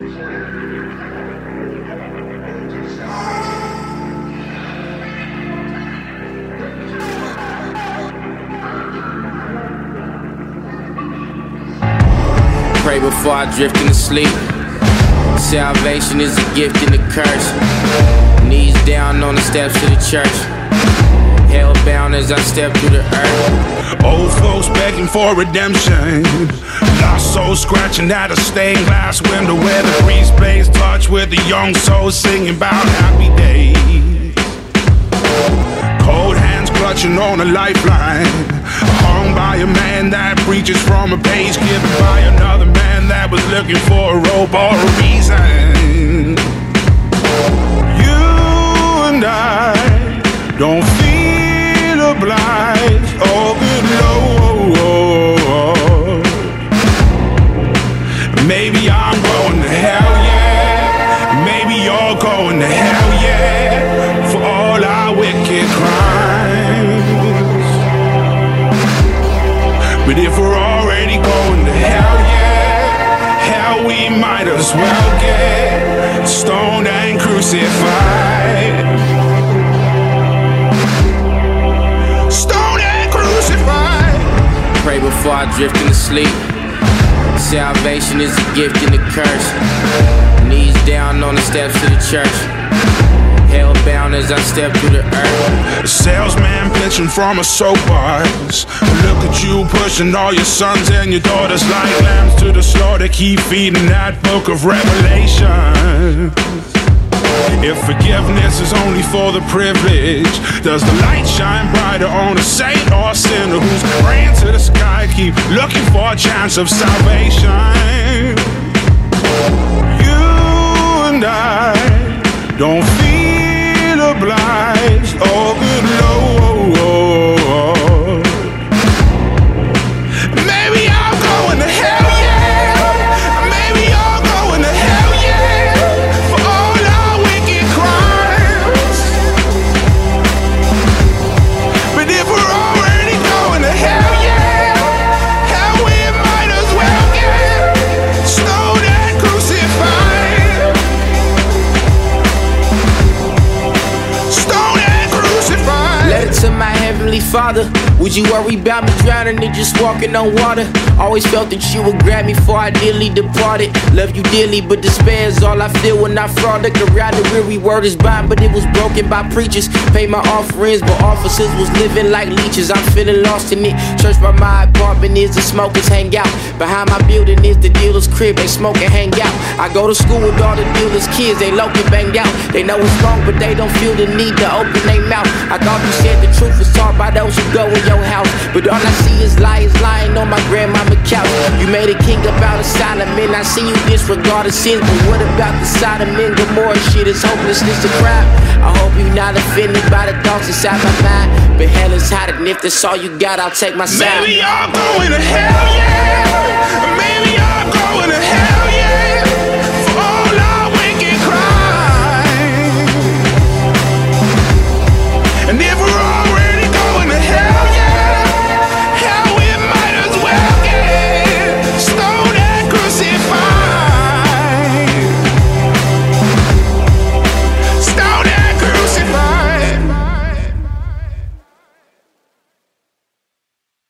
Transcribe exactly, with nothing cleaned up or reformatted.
Pray before I drift into sleep. Salvation is a gift and a curse. Knees down on the steps of the church. Hellbound as I step through the earth. Old folks begging for redemption. Lost souls scratching at a stained glass window where the breeze plays touch with the young souls singing about happy days. Cold hands clutching on a lifeline, hung by a man that preaches from a page given by another man that was looking for a rope or a reason. You and I don't feel obliged, oh good Lord. Maybe I'm going to hell, yeah. Maybe you're going to hell, yeah, for all our wicked crimes. But if we're already going to hell, yeah, hell we might as well get stoned and crucified. Stoned and crucified. Pray before I drift into sleep. Salvation is a gift and a curse. Knees down on the steps of the church. Hellbound as I step through the earth. A salesman pitching from a soapbox. Look at you pushing all your sons and your daughters like lambs to the slaughter. Keep feeding that book of Revelation. If forgiveness is only for the privileged, does the light shine brighter on a saint or a sinner who's praying to the sky, keep looking for a chance of salvation? You and I don't feel obliged, oh good Lord. Maybe I'm going to hell, yeah. Maybe you're going to hell, yeah, for all our wicked crimes. But if we're already going to hell, yeah, hell we might as well get stoned and crucified. Stoned and crucified. Letter to my heavenly Father, would you worry about me drowning and just walking on water? Always felt that you would grab me before I dearly departed. Love you dearly, but despair is all I feel when I frolic around. The weary word is bond, but it was broken by preachers. Pay my offerings, but officers was living like leeches. I'm feeling lost in it. Church by my apartment is the smokers hang out. Behind my building is the dealer's crib, they smoke and hang out. I go to school with all the dealer's kids, they low and banged out. They know it's wrong, but they don't feel the need to open their mouth. I thought you said the truth was taught by those who go in your house, but all I see is liars lying on my grandmama couch. You made a king about a Solomon, I see you disregard the sins, but what about the Sodom and Gomorrah shit? Is hopelessness a crime? I hope you're not offended by the thoughts inside my mind, but hell is hot, and if that's all you got, I'll take my side. Maybe you're going to hell, yeah.